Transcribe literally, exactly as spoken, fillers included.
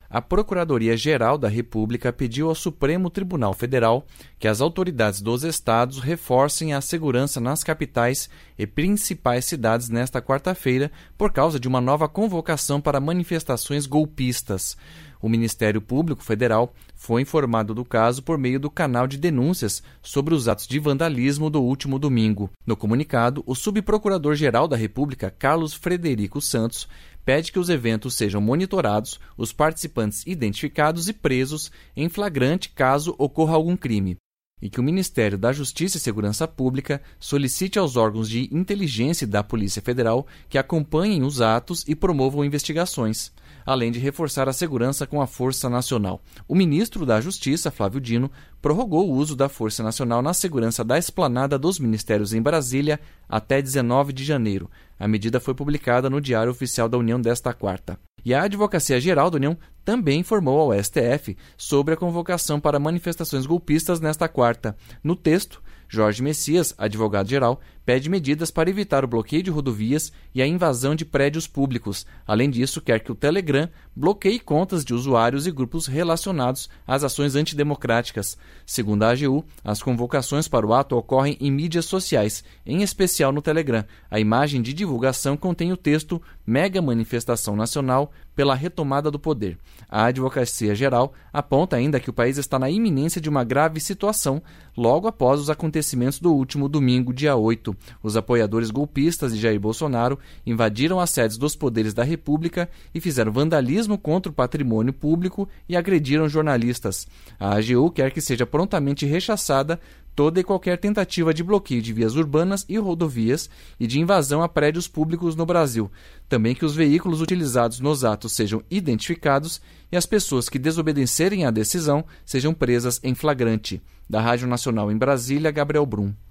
a Procuradoria-Geral da República pediu ao Supremo Tribunal Federal que as autoridades dos estados reforcem a segurança nas capitais e principais cidades nesta quarta-feira por causa de uma nova convocação para manifestações golpistas. O Ministério Público Federal foi informado do caso por meio do canal de denúncias sobre os atos de vandalismo do último domingo. No comunicado, o subprocurador-geral da República, Carlos Frederico Santos, pede que os eventos sejam monitorados, os participantes identificados e presos em flagrante caso ocorra algum crime, e que o Ministério da Justiça e Segurança Pública solicite aos órgãos de inteligência da Polícia Federal que acompanhem os atos e promovam investigações, além de reforçar a segurança com a Força Nacional. O ministro da Justiça, Flávio Dino, prorrogou o uso da Força Nacional na segurança da esplanada dos ministérios em Brasília até dezenove de janeiro. A medida foi publicada no Diário Oficial da União desta quarta. E a Advocacia Geral da União também informou ao S T F sobre a convocação para manifestações golpistas nesta quarta. No texto, Jorge Messias, advogado-geral, pede medidas para evitar o bloqueio de rodovias e a invasão de prédios públicos. Além disso, quer que o Telegram bloqueie contas de usuários e grupos relacionados às ações antidemocráticas. Segundo a A G U, as convocações para o ato ocorrem em mídias sociais, em especial no Telegram. A imagem de divulgação contém o texto Mega Manifestação Nacional pela retomada do poder. A Advocacia Geral aponta ainda que o país está na iminência de uma grave situação logo após os acontecimentos do último domingo, dia oito. Os apoiadores golpistas de Jair Bolsonaro invadiram as sedes dos poderes da República e fizeram vandalismo contra o patrimônio público e agrediram jornalistas. A A G U quer que seja prontamente rechaçada toda e qualquer tentativa de bloqueio de vias urbanas e rodovias e de invasão a prédios públicos no Brasil. Também que os veículos utilizados nos atos sejam identificados e as pessoas que desobedecerem à decisão sejam presas em flagrante. Da Rádio Nacional em Brasília, Gabriel Brum.